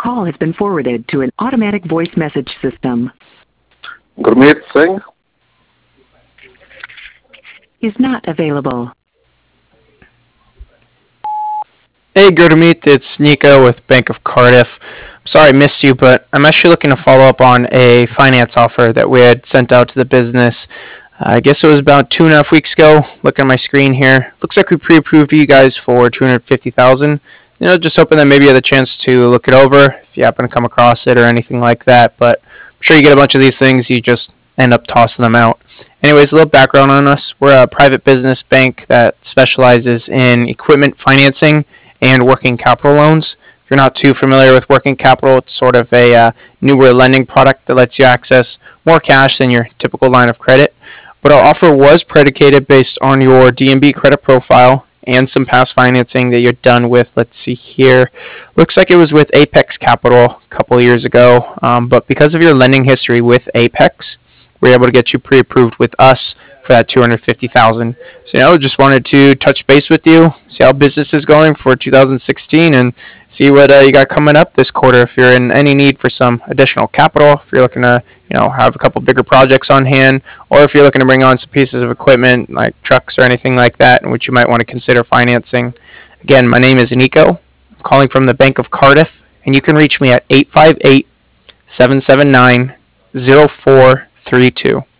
call has been forwarded to an automatic voice message system. Gurmeet Singh. Is not available. Hey Gurmeet, it's Nico with Bank of Cardiff. Sorry I missed you, but I'm actually looking to follow up on a finance offer that we had sent out to the business. I guess it was about 2.5 weeks ago. Looking at my screen here, looks like we pre-approved you guys for $250,000. Just hoping that maybe you had a chance to look it over if you happen to come across it or anything like that. But I'm sure you get a bunch of these things, you just end up tossing them out. Anyways, a little background on us. We're a private business bank that specializes in equipment financing and working capital loans. If you're not too familiar with working capital, it's sort of a newer lending product that lets you access more cash than your typical line of credit. But our offer was predicated based on your D&B credit profile and some past financing that you're done with. Let's see here. Looks like it was with Apex Capital a couple of years ago. But because of your lending history with Apex, we're able to get you pre-approved with us for that $250,000. So just wanted to touch base with you, see how business is going for 2016, and see what you got coming up this quarter. If you're in any need for some additional capital, if you're looking to have a couple bigger projects on hand, or if you're looking to bring on some pieces of equipment like trucks or anything like that, in which you might want to consider financing. Again, my name is Nico. I'm calling from the Bank of Cardiff, and you can reach me at 858-779-0432.